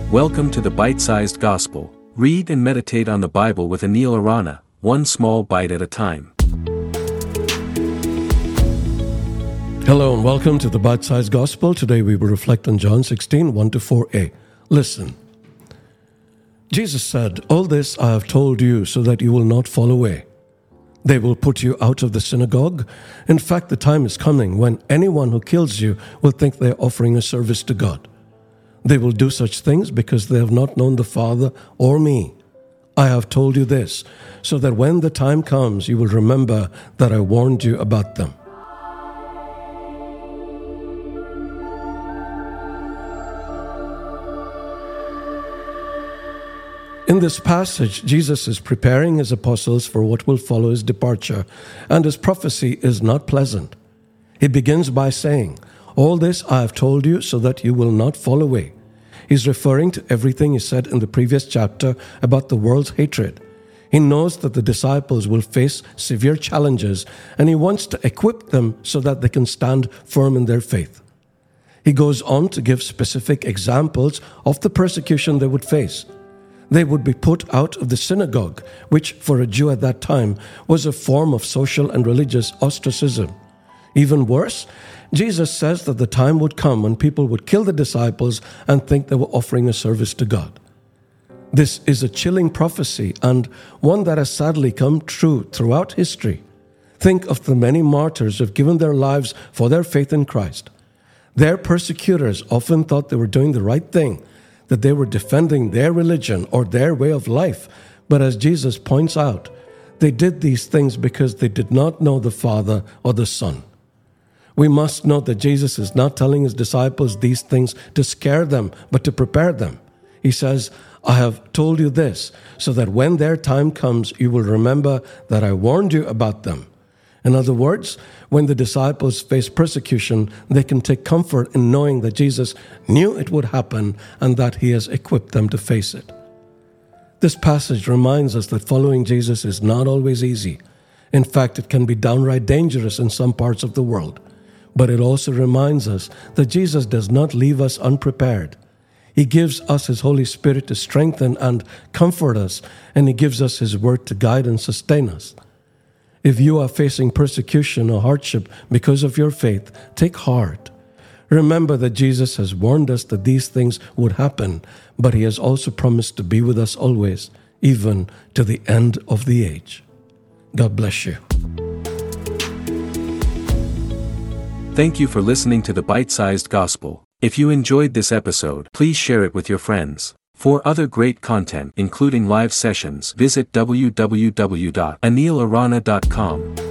Welcome to the Bite-Sized Gospel. Read and meditate on the Bible with Anil Arana, one small bite at a time. Hello and welcome to the Bite-Sized Gospel. Today we will reflect on John 16, 1-4a. Listen. Jesus said, "All this I have told you so that you will not fall away. They will put you out of the synagogue. In fact, the time is coming when anyone who kills you will think they are offering a service to God. They will do such things because they have not known the Father or me. I have told you this, so that when the time comes, you will remember that I warned you about them." In this passage, Jesus is preparing his apostles for what will follow his departure, and his prophecy is not pleasant. He begins by saying, "All this I have told you so that you will not fall away." He's referring to everything he said in the previous chapter about the world's hatred. He knows that the disciples will face severe challenges, and he wants to equip them so that they can stand firm in their faith. He goes on to give specific examples of the persecution they would face. They would be put out of the synagogue, which for a Jew at that time was a form of social and religious ostracism. Even worse, Jesus says that the time would come when people would kill the disciples and think they were offering a service to God. This is a chilling prophecy and one that has sadly come true throughout history. Think of the many martyrs who have given their lives for their faith in Christ. Their persecutors often thought they were doing the right thing, that they were defending their religion or their way of life. But as Jesus points out, they did these things because they did not know the Father or the Son. We must note that Jesus is not telling his disciples these things to scare them, but to prepare them. He says, "I have told you this, so that when their time comes, you will remember that I warned you about them." In other words, when the disciples face persecution, they can take comfort in knowing that Jesus knew it would happen and that he has equipped them to face it. This passage reminds us that following Jesus is not always easy. In fact, it can be downright dangerous in some parts of the world. But it also reminds us that Jesus does not leave us unprepared. He gives us his Holy Spirit to strengthen and comfort us, and he gives us his word to guide and sustain us. If you are facing persecution or hardship because of your faith, take heart. Remember that Jesus has warned us that these things would happen, but he has also promised to be with us always, even to the end of the age. God bless you. Thank you for listening to the Bite-Sized Gospel. If you enjoyed this episode, please share it with your friends. For other great content, including live sessions, visit www.anilarana.com.